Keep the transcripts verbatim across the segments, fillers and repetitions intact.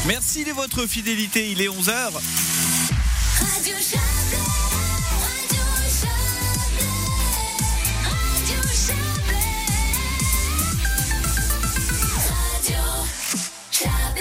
Merci de votre fidélité, il est onze heures. Radio Chablais, Radio Chablais, Radio Chablais, Radio Chablais.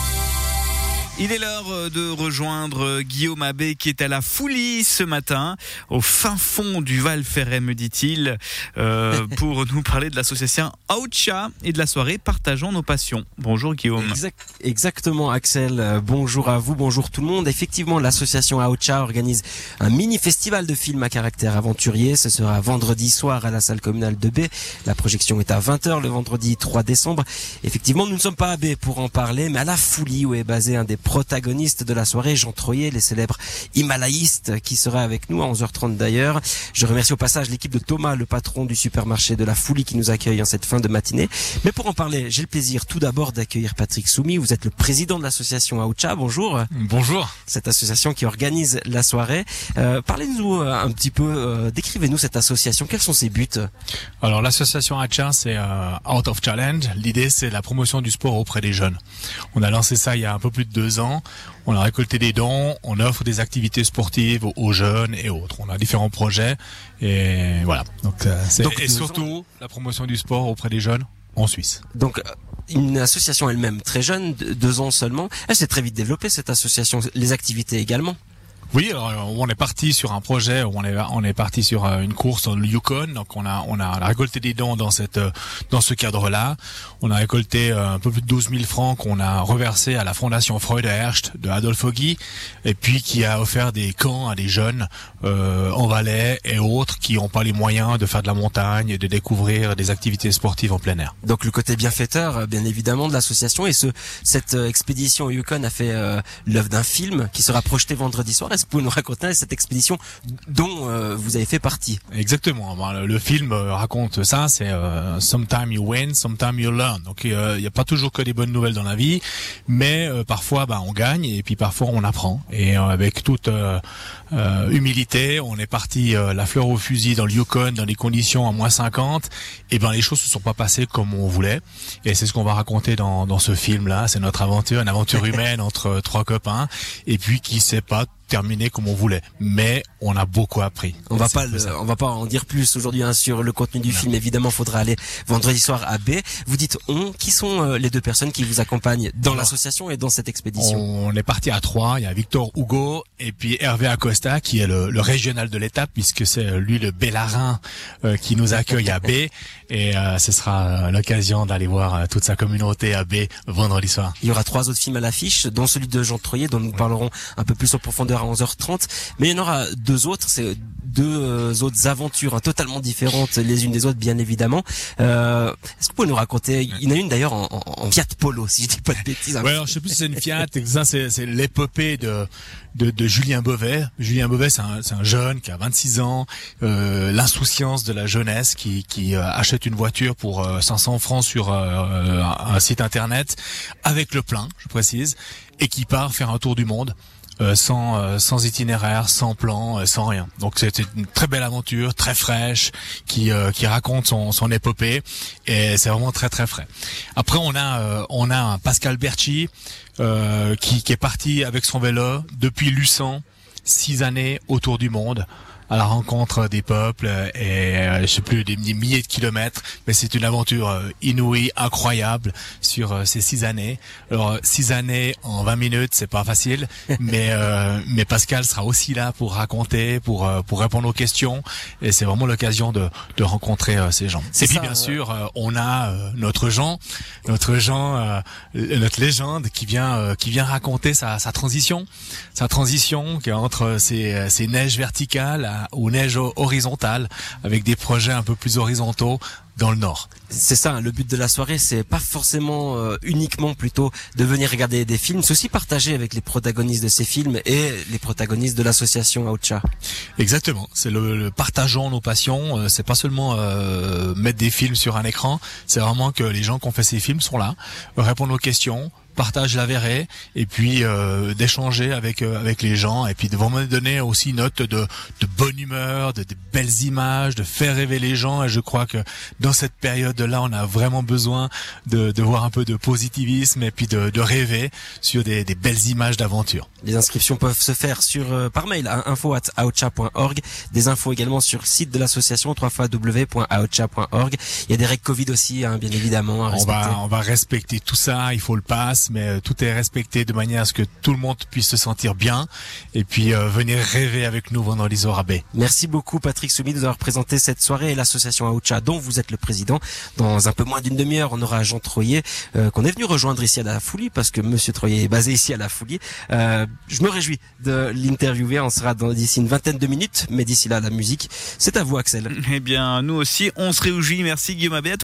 Il est l'heure de rejoindre Guillaume Abbé qui est à la Foulie ce matin, au fin fond du Val Ferret, me dit-il, euh, pour nous parler de l'association Aocha et de la soirée Partageons nos passions. Bonjour Guillaume. Exact, exactement Axel, euh, bonjour à vous, bonjour tout le monde. Effectivement, l'association Aocha organise un mini-festival de films à caractère aventurier. Ce sera vendredi soir à la salle communale de B. La projection est à vingt heures le vendredi trois décembre. Effectivement, nous ne sommes pas à B pour en parler, mais à la Foulie où est basé un des protagonistes de la soirée, Jean Troyer, les célèbres himalayistes, qui sera avec nous à onze heures trente d'ailleurs. Je remercie au passage l'équipe de Thomas, le patron du supermarché de la Foulie, qui nous accueille en cette fin de matinée. Mais pour en parler, j'ai le plaisir tout d'abord d'accueillir Patrick Soumi. Vous êtes le président de l'association Aocha. Bonjour. Bonjour. Cette association qui organise la soirée. Euh, parlez-nous un petit peu, euh, décrivez-nous cette association. Quels sont ses buts? Alors l'association Aocha, c'est euh, Out of Challenge. L'idée, c'est la promotion du sport auprès des jeunes. On a lancé ça il y a un peu plus de deux ans. On a récolté des dons, on offre des activités sportives aux jeunes et autres. On a différents projets et voilà. Donc, euh, c'est, Donc, et surtout la promotion du sport auprès des jeunes en Suisse. Donc, une association elle-même très jeune, deux ans seulement. Elle s'est très vite développée, cette association, les activités également. Oui, alors on est parti sur un projet où on est on est parti sur une course dans le Yukon, donc on a on a récolté des dons dans cette dans ce cadre-là. On a récolté un peu plus de douze mille francs qu'on a reversé à la fondation Freude-Herscht de Adolphe Hoggy, et puis qui a offert des camps à des jeunes euh, en Valais et autres qui n'ont pas les moyens de faire de la montagne et de découvrir des activités sportives en plein air. Donc le côté bienfaiteur, bien évidemment, de l'association, et ce cette expédition au Yukon a fait euh, l'œuvre d'un film qui sera projeté vendredi soir. Est-ce que vous pouvez nous raconter cette expédition dont euh, vous avez fait partie? Exactement. Le, le film raconte ça, c'est euh, Sometime you win, sometime you learn. Donc il euh, n'y a pas toujours que des bonnes nouvelles dans la vie, mais euh, parfois bah, on gagne et puis parfois on apprend. Et euh, avec toute euh, euh, humilité, on est parti euh, la fleur au fusil dans le Yukon, dans des conditions à moins cinquante, et ben les choses se sont pas passées comme on voulait. Et c'est ce qu'on va raconter dans, dans ce film-là. C'est notre aventure, une aventure humaine entre euh, trois copains, et puis qui s'est pas terminé comme on voulait, mais on a beaucoup appris. On va pas, le, on va pas en dire plus aujourd'hui hein, sur le contenu du non. film. Évidemment, faudra aller vendredi soir à B. Vous dites on, qui sont euh, les deux personnes qui vous accompagnent dans Alors, l'association et dans cette expédition? On est parti à trois. Il y a Victor Hugo et puis Hervé Acosta qui est le, le régional de l'étape, puisque c'est lui le Bélarin euh, qui nous accueille à B, et euh, ce sera l'occasion d'aller voir euh, toute sa communauté à B vendredi soir. Il y aura trois autres films à l'affiche, dont celui de Jean Troyer, dont nous oui. parlerons un peu plus en profondeur à onze heures trente, mais il y en aura deux autres, c'est deux euh, autres aventures hein, totalement différentes les unes des autres, bien évidemment. Euh, est-ce que vous pouvez nous raconter? Il y en a une d'ailleurs en, en, en Fiat Polo, si je dis pas de bêtises. Ouais, alors je sais plus si c'est une Fiat, ça c'est, c'est l'épopée de, de de Julien Beauvais. Julien Beauvais, c'est un, c'est un jeune qui a vingt-six ans, euh, l'insouciance de la jeunesse qui qui euh, achète une voiture pour euh, cinq cents francs sur euh, un, un site internet avec le plein, je précise, et qui part faire un tour du monde. Euh, sans euh, sans itinéraire, sans plan, euh, sans rien. Donc c'était une très belle aventure, très fraîche, qui euh, qui raconte son son épopée, et c'est vraiment très très frais. Après on a euh, on a un Pascal Berchi euh, qui qui est parti avec son vélo depuis Luçon, six années autour du monde, à la rencontre des peuples et euh, je sais plus des milliers de kilomètres, mais c'est une aventure euh, inouïe, incroyable sur euh, ces six années. Alors six années en vingt minutes, c'est pas facile, mais euh, mais Pascal sera aussi là pour raconter, pour euh, pour répondre aux questions, et c'est vraiment l'occasion de de rencontrer euh, ces gens. C'est et puis ça, bien euh... sûr, euh, on a euh, notre Jean, notre Jean, euh, notre légende qui vient euh, qui vient raconter sa sa transition, sa transition qui est entre ces ces neiges verticales aux neiges horizontales, avec des projets un peu plus horizontaux dans le nord. C'est ça, hein, le but de la soirée, c'est pas forcément euh, uniquement plutôt de venir regarder des films, c'est aussi partager avec les protagonistes de ces films et les protagonistes de l'association Aocha. Exactement, c'est le, le partageons nos passions, euh, c'est pas seulement euh, mettre des films sur un écran, c'est vraiment que les gens qui ont fait ces films sont là, répondent aux questions, partage l'avéré et puis euh, d'échanger avec euh, avec les gens et puis de vraiment donner aussi une note de de bonne humeur, de, de belles images, de faire rêver les gens. Et je crois que dans cette période-là, on a vraiment besoin de de voir un peu de positivisme et puis de de rêver sur des des belles images d'aventure. Les inscriptions peuvent se faire sur euh, par mail à info arobase aocha point org. Des infos également sur le site de l'association w w w point aocha point org. Il y a des règles Covid aussi, hein, bien évidemment, à On respecter. va, on va respecter tout ça, il faut le pass, mais euh, tout est respecté de manière à ce que tout le monde puisse se sentir bien et puis euh, venir rêver avec nous vendredi soir à Baie. Merci beaucoup Patrick Soumy de nous avoir présenté cette soirée et l'association Aocha dont vous êtes le président. Dans un peu moins d'une demi-heure, on aura Jean Troyer euh, qu'on est venu rejoindre ici à la Foulie parce que Monsieur Troyer est basé ici à la Foulie. Euh, je me réjouis de l'interviewer, on sera dans d'ici une vingtaine de minutes, mais d'ici là la musique, c'est à vous Axel. Eh bien, nous aussi, on se réjouit. Merci Guillaume Abbé.